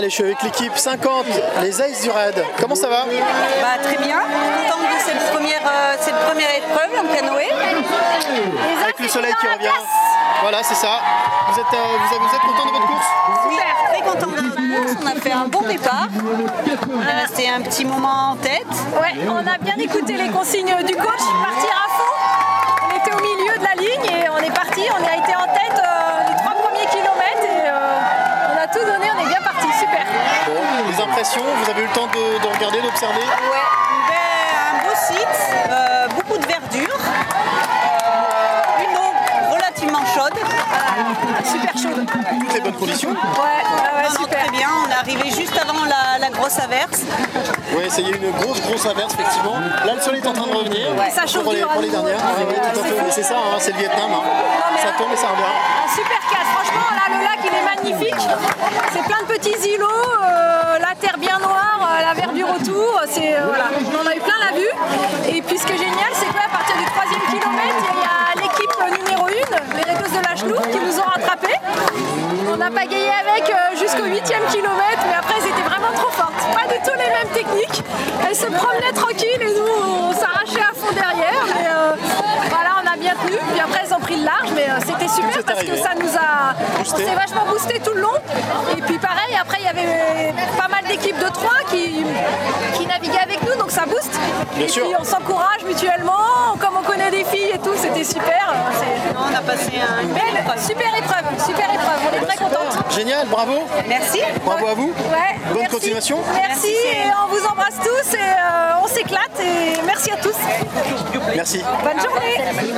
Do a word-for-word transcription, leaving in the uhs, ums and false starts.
et je suis avec l'équipe cinquante, les Aces du Raid. Comment ça va? Bah, très bien, contente de cette première, euh, cette première épreuve en canoë. Avec le soleil qui revient. Voilà, c'est ça. Vous êtes, euh, vous, êtes, vous êtes content de votre course? Super, très contente de notre course. On a fait un bon départ. On est resté un petit moment en tête. Ouais, on a bien écouté les consignes du coach, partir à fond. On était au milieu de la ligne et on est parti. On a été en tête euh, les trois premiers kilomètres et euh, on a tout donné. On est bien parti, super. Bon, les impressions, vous avez eu le temps de, de regarder, d'observer? Ouais, ben, un beau site, euh, beaucoup de verdure, euh, une eau relativement chaude. Euh, super chaude. Toutes les bonnes conditions? Ouais, ouais, ouais, non, non, super. très bien, on est arrivé juste avant la, la grosse averse. Oui, ça y est, une grosse, grosse averse, effectivement. Là, le soleil est en train de revenir. Ouais, ça chauffe pour les, dur à pour les nouveau. dernières. Ouais, Oui, ouais, tout à c'est fait. fou. C'est ça, hein, c'est le Vietnam. Hein. mais Ça tourne et ça revient. Un super casse, franchement, là, le lac, il est magnifique. C'est plein de petits îlots, euh, la terre bien noire, euh, la verdure autour. C'est, euh, voilà. On en a eu plein la vue. Et puis, ce qui est génial, c'est qu'à partir du troisième kilomètre, il y a l'équipe numéro une, les Raideuses de la Chelouve, qui nous ont rattrapés. On a pagayé avec euh, jusqu'au huitième kilomètre, mais après, elles étaient vraiment trop fortes. Pas du tout les mêmes techniques. Elles se promenaient tranquilles et nous, on s'arrachait à fond derrière. Mais euh, voilà, on a bien tenu. Puis après, elles ont pris le large, mais euh, c'était super parce que ça nous a. On s'est vachement boosté tout le long. Et puis pareil, après, il y avait pas mal d'équipes de trois qui, qui naviguaient avec nous, donc ça booste. Bien et sûr. puis on s'encourage mutuellement. Comme on connaît des filles et tout, c'était super. C'est On a passé un- une belle épreuve. super épreuve, super épreuve. On est très contentes. Génial, bravo. Merci. Bravo à vous. Ouais, Bonne merci. continuation. Merci, Merci, et on vous embrasse tous et euh, on s'éclate et merci à tous. Merci. Bonne journée.